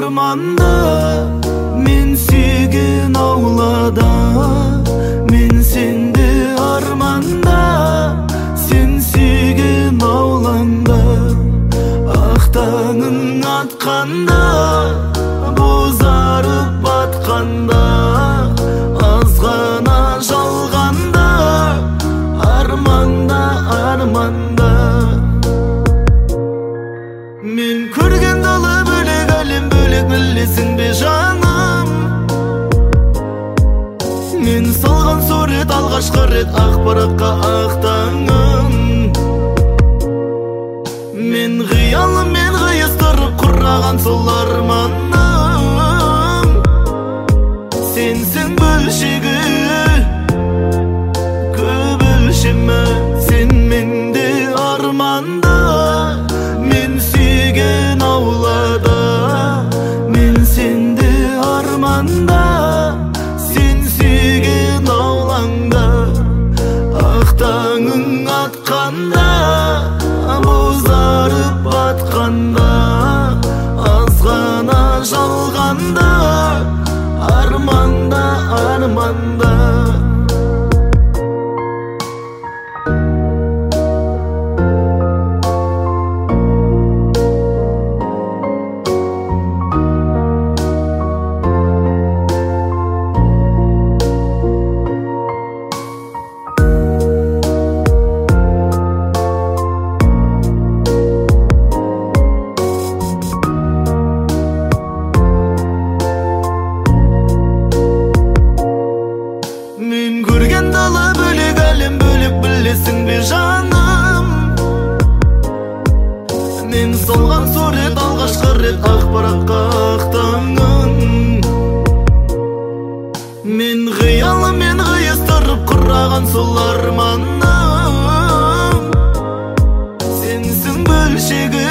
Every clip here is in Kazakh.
арманда, мен сүйген аулада, мен сенде арманда, сен сүйген аулаңда. Ақ таңың атқанда, бозарып батқанда, азғана жалғанда, арманда, арманда. Мен көрген дала бөлек, әлем бөлек, білесің бе жаным? Мен салған сурет алғашқы рет ақ параққа, ақ таңын. Мен қиялыммен қиыстырып құраған сол арманым. Сенсің бөлшегі, көп өлшемі, сен менде арманда, мен сүйген аулада, мен сенде арманда, сен сүйген аулаңда. Ақ таңың атқанда, бозарып батқанда, азғана жалғанда, арманда, арманда. Мен көрген дала бөлек, әлем бөлек, білесің бе жаным? Мен салған сурет алғашқы рет ақ параққа, ақ таңын. Мен қиялыммен қиыстырып құраған сол арманым. Сенсің бөлшегі,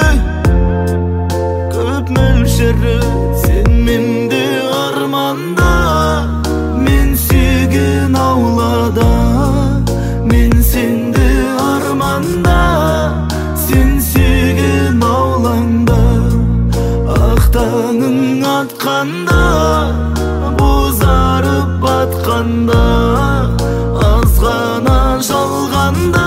көп мөлшері, сен менде арманда, мен сүйген аулада, мен сенде арманда, сен сүйген аулаңда. Ақ таңың атқанда, бозарып батқанда, азғана жалғанда,